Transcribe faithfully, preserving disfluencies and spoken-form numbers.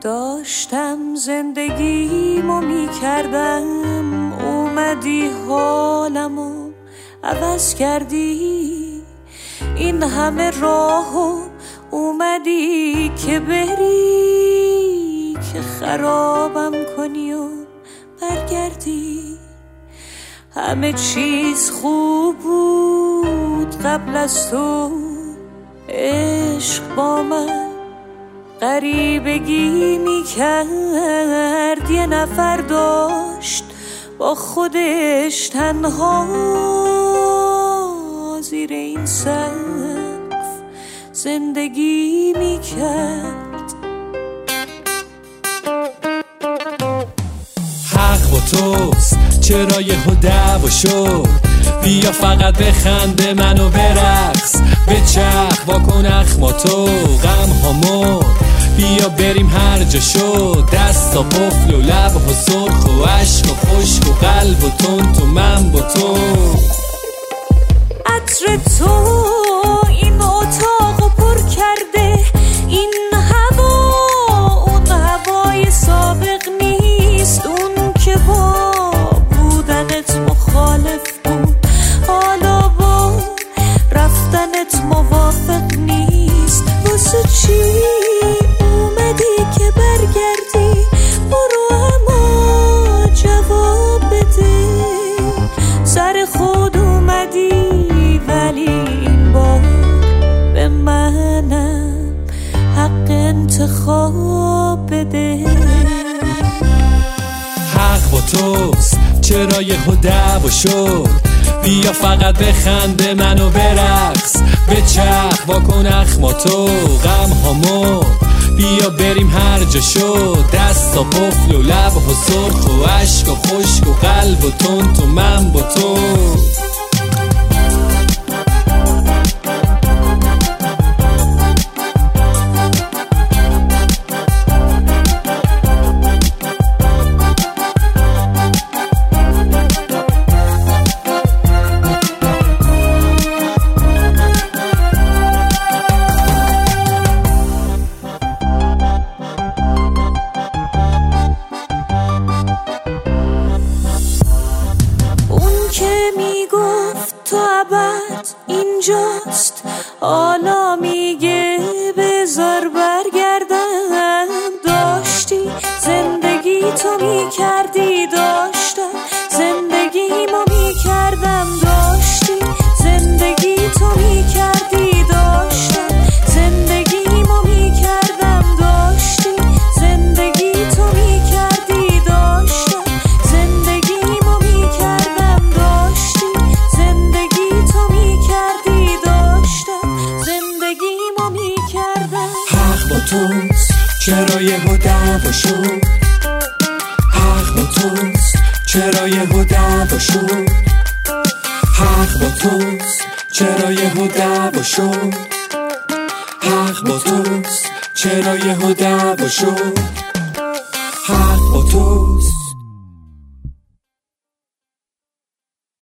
داشتم زندگیمو می کردم، اومدی حالمو عوض کردی. این همه راهو اومدی که بری، که خرابم کنی و برگردی. همه چیز خوب بود قبل از تو، عشق با من غریبگی میکرد. یه نفر داشت با خودش تنها زیر این سقف زندگی میکرد. حق با توست، چرا یهو دعوا شد؟ بیا فقط بخنده منو برقص، بچرخ واکن اخماتو غم ها مرد. بیا بریم هر جا شد، دستا قفل و لب ها سرخ و عشق و خشک و قلب و تون تو من با تو. عطر تو این اتاقو پر کرده، این هوا اون هوای سابق نیست. اون که با بودنت مخالف بود، حالا با رفتنت موافق نیست. واسه چی اومدی که برگردی؟ برو اما جواب بده. سر خود اومدی ولی این بار به منم حق انتخاب بده. حق با توست، چرا یهو دعوا شد؟ بیا فقط بخنده منو برقص، بچرخ واکن اخماتو غم ها مرد. بیا بریم هر جا شد، دستا قفل و لب ها سرخ و عشق و خشک و قلب و تون تو من با تو. تو ابد اینجاست، حالا میگه بذار برگردم. داشتی زندگی تو میکردی، داشتم زندگیمو میکردم. داشتی زندگی تو میکردی، داشتم زندگیمو میکردم. داشتی زندگی تو میکردی، داشتم زندگیمو میکردم. داشتی زندگی تو میکردی، داشتم زندگیمو میکردم. حق با توست، چرا یهو دعوا شد؟ حق با توست، چرا یهو دعوا شد؟ حق با توست، چرا یهو دعوا شد؟ حق با توست، چرا یهو دعوا شد؟ حق با توست.